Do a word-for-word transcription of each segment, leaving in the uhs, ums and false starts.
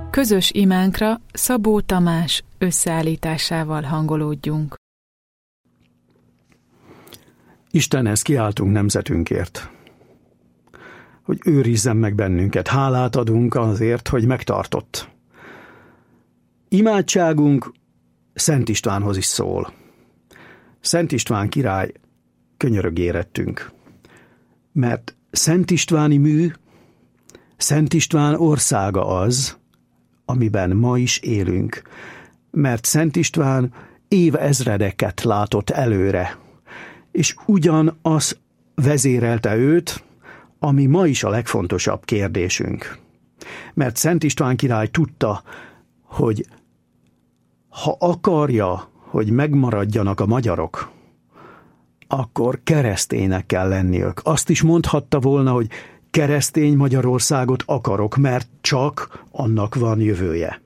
Közös imánkra Szabó Tamás összeállításával hangolódjunk. Istenhez kiáltunk nemzetünkért, hogy őrizzen meg bennünket. Hálát adunk azért, hogy megtartott. Imádságunk Szent Istvánhoz is szól. Szent István király könyörögérettünk, mert Szent Istváni mű, Szent István országa az, amiben ma is élünk, mert Szent István évezredeket látott előre, és ugyanaz vezérelte őt, ami ma is a legfontosabb kérdésünk. Mert Szent István király tudta, hogy ha akarja, hogy megmaradjanak a magyarok, akkor kereszténynek kell lenniük. Azt is mondhatta volna, hogy keresztény Magyarországot akarok, mert csak annak van jövője.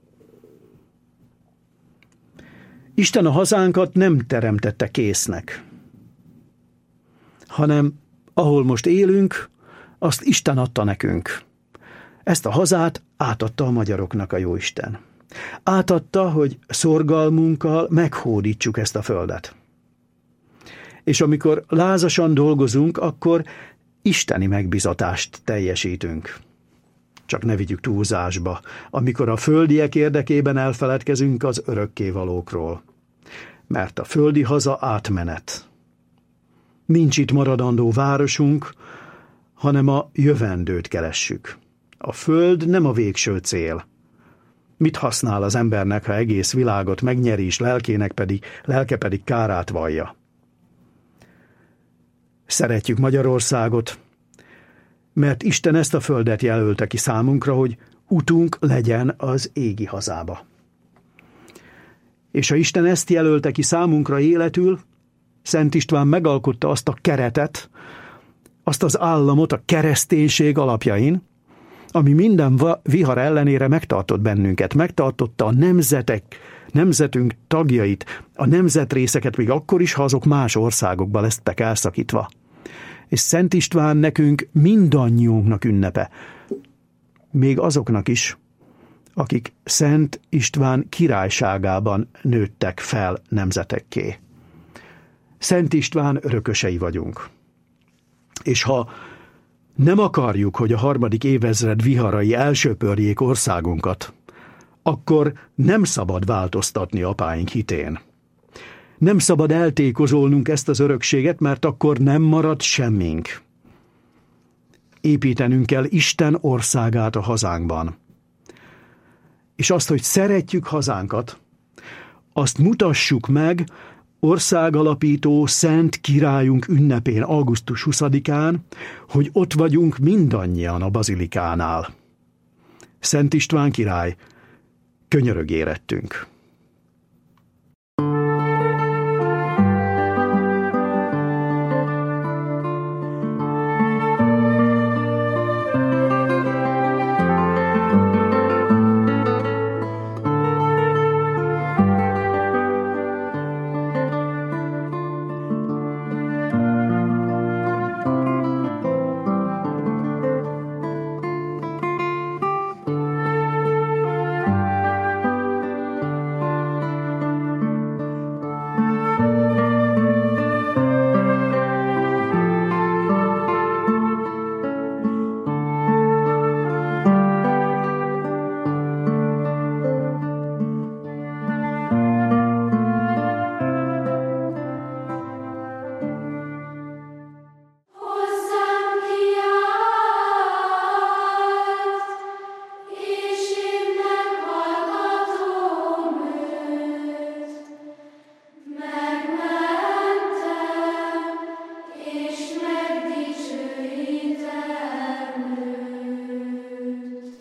Isten a hazánkat nem teremtette késznek, hanem ahol most élünk, azt Isten adta nekünk. Ezt a hazát átadta a magyaroknak a Jóisten. Átadta, hogy szorgalmunkkal meghódítsuk ezt a földet. És amikor lázasan dolgozunk, akkor isteni megbizatást teljesítünk. Csak ne vigyük túlzásba, amikor a földiek érdekében elfeledkezünk az örökkévalókról. Mert a földi haza átmenet. Nincs itt maradandó városunk, hanem a jövendőt keressük. A föld nem a végső cél. Mit használ az embernek, ha egész világot megnyeri, és lelkének pedig, lelke pedig kárát vallja? Szeretjük Magyarországot, mert Isten ezt a földet jelölte ki számunkra, hogy utunk legyen az égi hazába. És ha Isten ezt jelölte ki számunkra életül, Szent István megalkotta azt a keretet, azt az államot a kereszténység alapjain, ami minden vihar ellenére megtartott bennünket, megtartotta a nemzetek, nemzetünk tagjait, a nemzetrészeket még akkor is, ha azok más országokba lesztek elszakítva. És Szent István nekünk mindannyiunknak ünnepe, még azoknak is, akik Szent István királyságában nőttek fel nemzetekké. Szent István örökösei vagyunk. És ha nem akarjuk, hogy a harmadik évezred viharai elsöpörjék országunkat, akkor nem szabad változtatni apáink hitén. Nem szabad eltékozolnunk ezt az örökséget, mert akkor nem marad semmink. Építenünk kell Isten országát a hazánkban. És azt, hogy szeretjük hazánkat, azt mutassuk meg országalapító Szent Királyunk ünnepén, augusztus huszadikán, hogy ott vagyunk mindannyian a bazilikánál. Szent István király könyörögérettünk.